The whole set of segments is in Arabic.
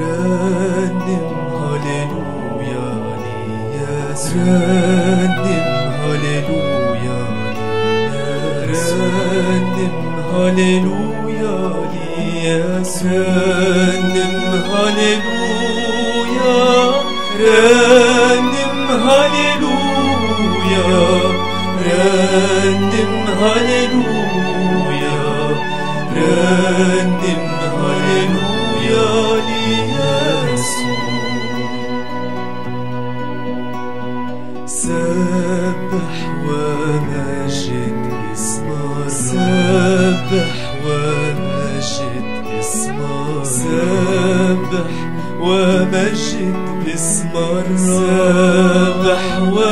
رنم هللويا ليسوع، رنم هللويا ليسوع، رنم هللويا ليسوع، رنم هللويا، رنم هللويا، رنم هللويا، رنم هللويا ليسوع. سبح ومجد اسمه، سبح ومجد اسمه، سبح ومجد اسم الرب، سبح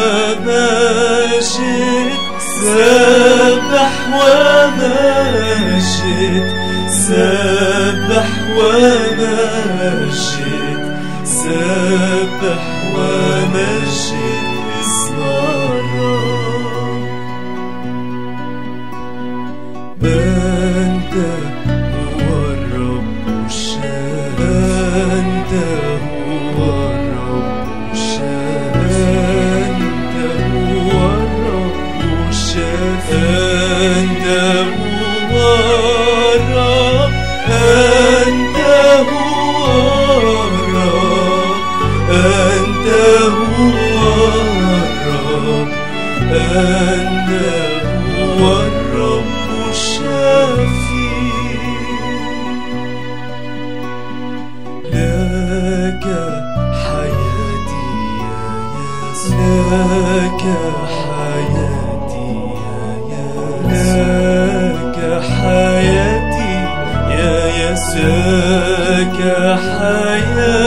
ومجد، سبح ومجد، سبح ومجد، سبح ومجد اسم الرب. أنت هو الرب الشافي، أنت هو الرب الشافي، أنت هو الرب الشافي، أنت هو الرب، أنت هو الرب، أنت هو الرب، أنت هو الرب الشافي. لك حياتي يا يسوع، لك حياتي يا يسوع، لك حياتي يا يسوع، لك حياتي